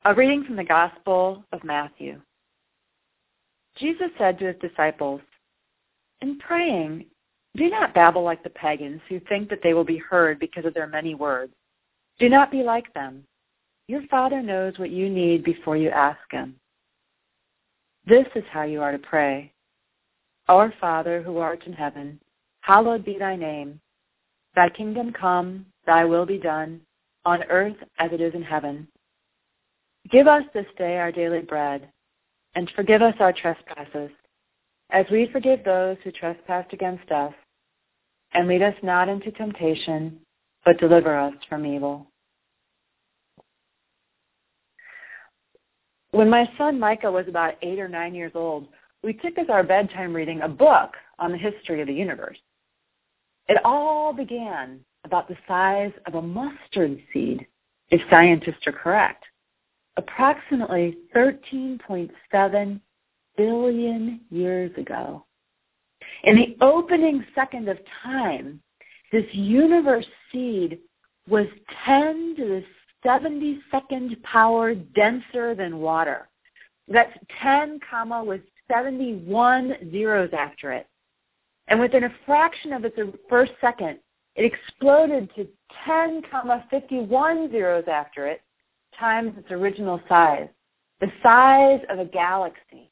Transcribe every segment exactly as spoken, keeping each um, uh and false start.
A reading from the Gospel of Matthew. Jesus said to his disciples, "In praying, do not babble like the pagans who think that they will be heard because of their many words. Do not be like them. Your Father knows what you need before you ask him. This is how you are to pray. Our Father who art in heaven, hallowed be thy name. Thy kingdom come, thy will be done, on earth as it is in heaven. Give us this day our daily bread, and forgive us our trespasses, as we forgive those who trespass against us. And lead us not into temptation, but deliver us from evil." When my son Micah was about eight or nine years old, we took as our bedtime reading a book on the history of the universe. It all began about the size of a mustard seed, if scientists are correct. Approximately thirteen point seven billion years ago. In the opening second of time, this universe seed was ten to the seventy-second power denser than water. That's ten comma with seventy-one zeros after it. And within a fraction of its first second, it exploded to ten comma fifty-one zeros after it, times its original size, the size of a galaxy.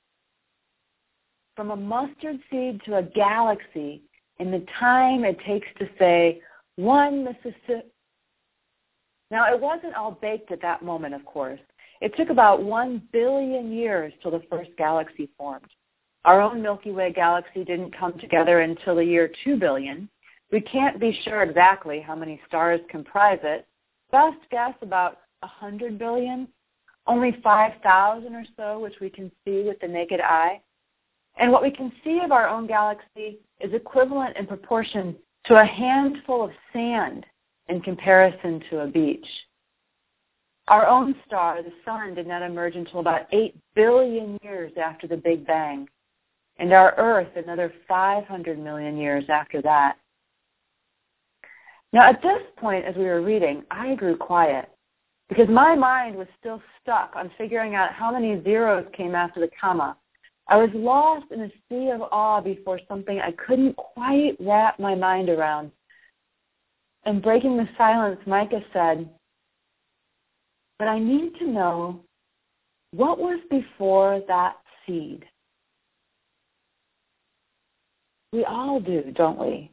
From a mustard seed to a galaxy in the time it takes to say one Mississippi. Now, it wasn't all baked at that moment, of course. It took about one billion years till the first galaxy formed. Our own Milky Way galaxy didn't come together until the year two billion. We can't be sure exactly how many stars comprise it. Best guess about one hundred billion, only five thousand or so, which we can see with the naked eye. And what we can see of our own galaxy is equivalent in proportion to a handful of sand in comparison to a beach. Our own star, the sun, did not emerge until about eight billion years after the Big Bang, and our Earth another five hundred million years after that. Now, at this point, as we were reading, I grew quiet, because my mind was still stuck on figuring out how many zeros came after the comma. I was lost in a sea of awe before something I couldn't quite wrap my mind around. And breaking the silence, Micah said, "But I need to know, what was before that seed?" We all do, don't we?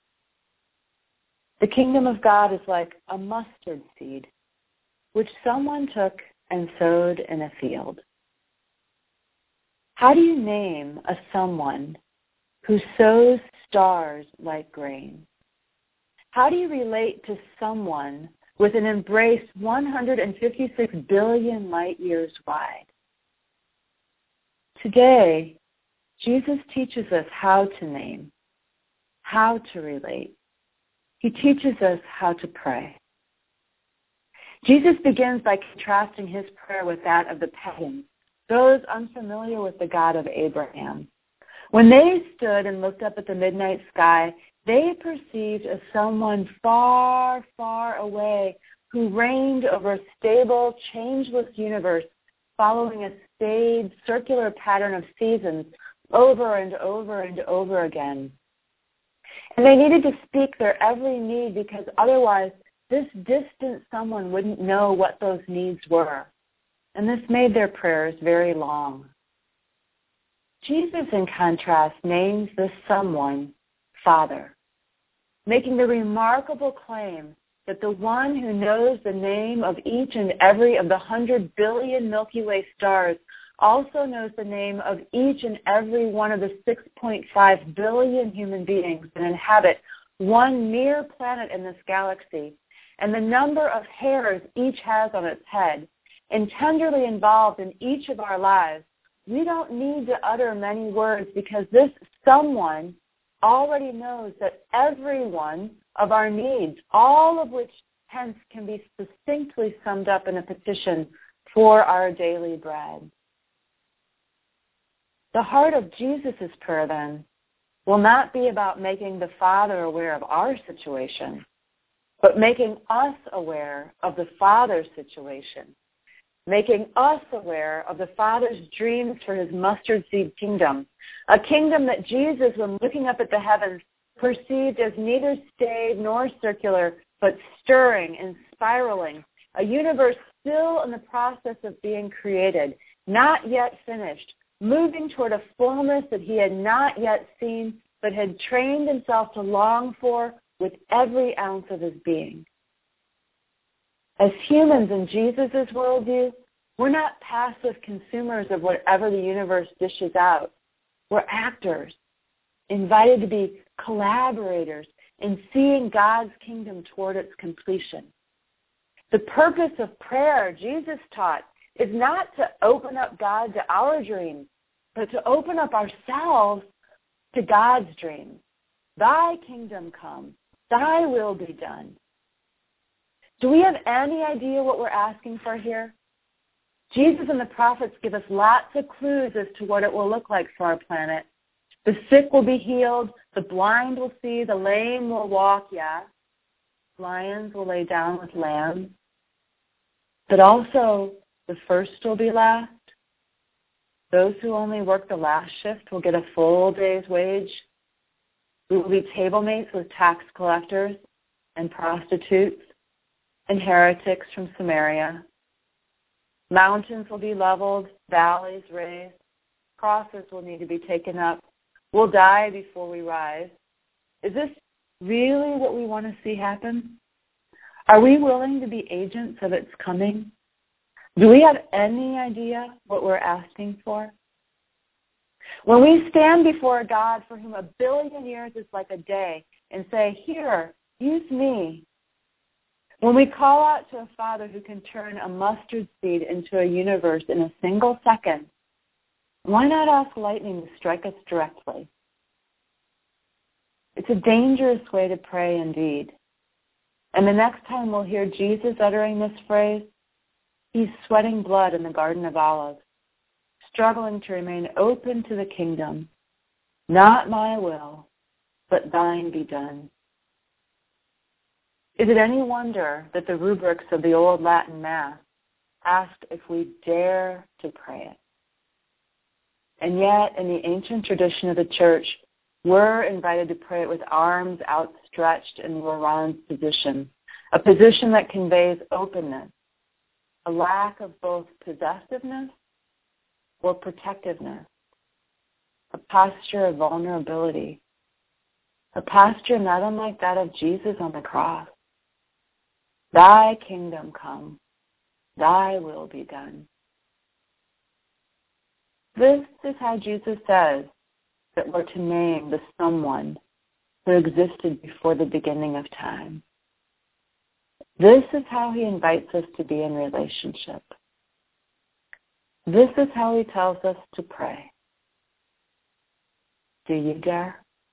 The kingdom of God is like a mustard seed, which someone took and sowed in a field. How do you name a someone who sows stars like grain? How do you relate to someone with an embrace one hundred fifty-six billion light years wide? Today, Jesus teaches us how to name, how to relate. He teaches us how to pray. Jesus begins by contrasting his prayer with that of the pagans, those unfamiliar with the God of Abraham. When they stood and looked up at the midnight sky, they perceived a someone far, far away who reigned over a stable, changeless universe, following a staid, circular pattern of seasons over and over and over again. And they needed to speak their every need, because otherwise this distant someone wouldn't know what those needs were. And this made their prayers very long. Jesus, in contrast, names this someone Father, making the remarkable claim that the one who knows the name of each and every of the hundred billion Milky Way stars also knows the name of each and every one of the six point five billion human beings that inhabit one mere planet in this galaxy, and the number of hairs each has on its head, and tenderly involved in each of our lives. We don't need to utter many words, because this someone already knows that every one of our needs, all of which hence can be succinctly summed up in a petition for our daily bread. The heart of Jesus' prayer, then, will not be about making the Father aware of our situation, but making us aware of the Father's situation. making us aware of the Father's dreams for his mustard seed kingdom, a kingdom that Jesus, when looking up at the heavens, perceived as neither staid nor circular, but stirring and spiraling, a universe still in the process of being created, not yet finished, moving toward a fullness that he had not yet seen, but had trained himself to long for with every ounce of his being. As humans in Jesus' worldview, we're not passive consumers of whatever the universe dishes out. We're actors, invited to be collaborators in seeing God's kingdom toward its completion. The purpose of prayer, Jesus taught, is not to open up God to our dreams, but to open up ourselves to God's dreams. Thy kingdom come, thy will be done. Do we have any idea what we're asking for here? Jesus and the prophets give us lots of clues as to what it will look like for our planet. The sick will be healed, the blind will see, the lame will walk, yes. Lions will lay down with lambs. But also, the first will be last. Those who only work the last shift will get a full day's wage. We will be table mates with tax collectors and prostitutes and heretics from Samaria. Mountains will be leveled, valleys raised. Crosses will need to be taken up. We'll die before we rise. Is this really what we want to see happen? Are we willing to be agents of its coming? Do we have any idea what we're asking for? When we stand before a God for whom a billion years is like a day and say, here, use me. When we call out to a Father who can turn a mustard seed into a universe in a single second, why not ask lightning to strike us directly? It's a dangerous way to pray indeed. And the next time we'll hear Jesus uttering this phrase, he's sweating blood in the Garden of Olives, struggling to remain open to the kingdom. Not my will, but thine be done. Is it any wonder that the rubrics of the old Latin Mass asked if we dare to pray it? And yet, in the ancient tradition of the Church, we're invited to pray it with arms outstretched in Laurent's position, a position that conveys openness, a lack of both possessiveness or protectiveness, a posture of vulnerability, a posture not unlike that of Jesus on the cross. Thy kingdom come, thy will be done. This is how Jesus says that we're to name the someone who existed before the beginning of time. This is how he invites us to be in relationship. This is how he tells us to pray. Do you dare?